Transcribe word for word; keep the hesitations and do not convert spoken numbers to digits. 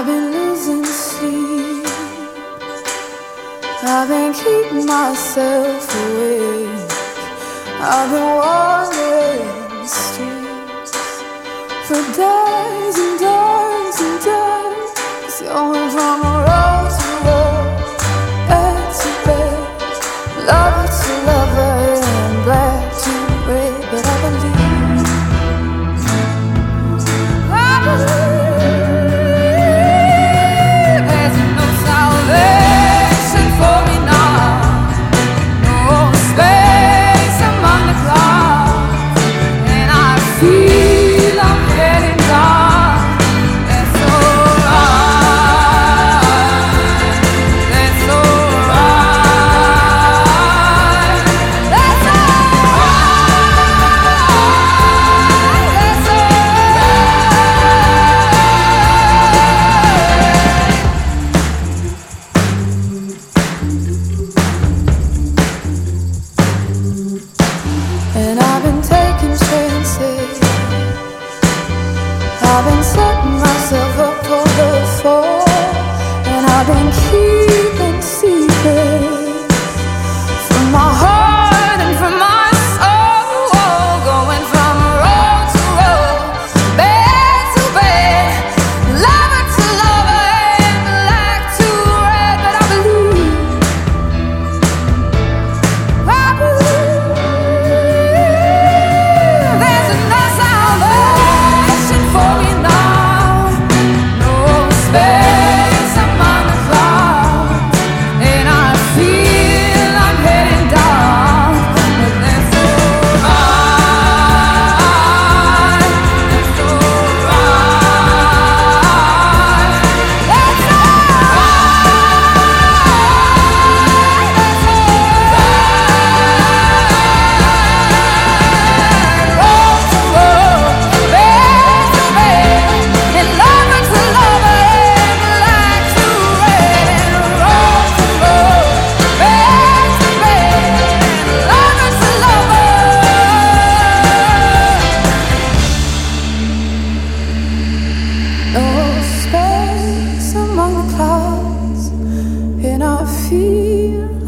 I've been losing sleep. I've been keeping myself awake. I've been wandering the streets for days and days and days, going from road to road, bed to bed, lover to lover, and black to red. But I believe, I believe there's no salvation for me now, no space among the clouds, and I feel I'm heading down. That's alright, that's alright, that's alright, that's And I've been taking chances. I've been setting myself up for the fall, and I've been keeping secrets from my heart and from my soul, going from road to road, bed to bed, lover to lover, and black to red. But I believe, I believe there's no salvation for me now, no space among the clouds, and I feel I'm heading down. But that's alright, that's alright, that's road to road, bed to bed, and lover to lover, and black to red. And road to road, bed to bed, and lover to lover. No space among the clouds, and I feel